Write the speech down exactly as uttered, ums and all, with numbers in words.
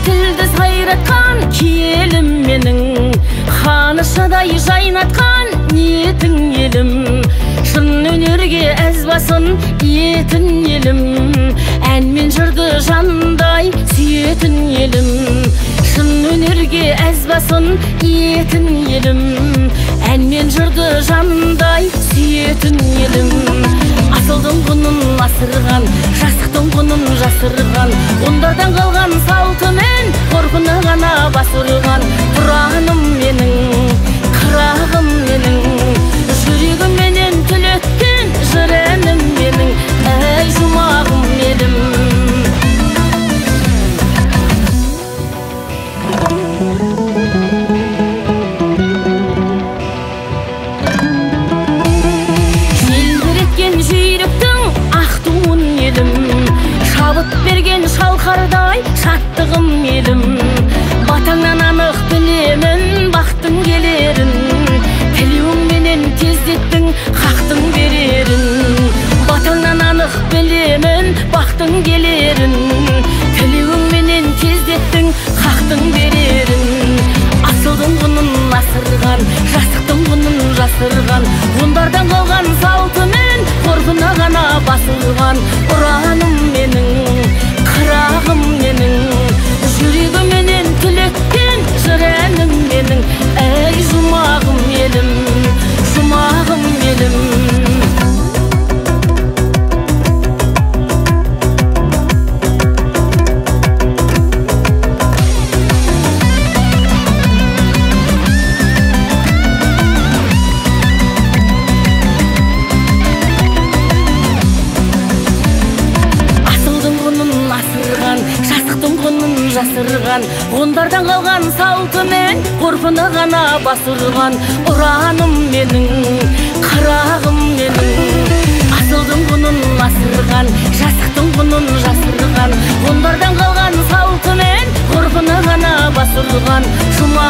тілді сайратқан киелім менің, қанышадай жайнатқан ниетің елім, шын өнерге әз басын етін елім, ән мен жырды жанындай сүйетін елім, шын өнерге әз басын етін елім, ән мен жырды жанындай сүйетін елім. Асылдың құнын асырған, жасықтың құнын жасырған, ондардан қалған салтымен ғұрпына ғана басырған. Тұраным менің, қырағым менің, жүрегім менен түлеткен жыр әнім менің, әй жұмағым елім. Шабыт берген шалқардай шаттығым елім, батаңнан анық білемін бақтың келерін, тілеуің менен тездеттің хақтың берерін. Батаңнан анық білемін бақтың келерін, тілеуің менен тездеттің хақтың берерін. Асылдың құнын асырған, жасықтың құнын жасырған, ондардан қалған салтымен ғұрпына ғана басылған. Ұраным менің, қырағым менің, жүрегім менен түлеткен жыр әнім менің, әй жұмағым елім, жұмағым елім. Жасырған, ондардан қалған салтымен ғұрпына ғана басырған. Ұраным менің, қырағым менің, асылдың құнын асырған, жасықтың құнын жасырған, ондардан қалған салтымен ғұрпына ғана басырған.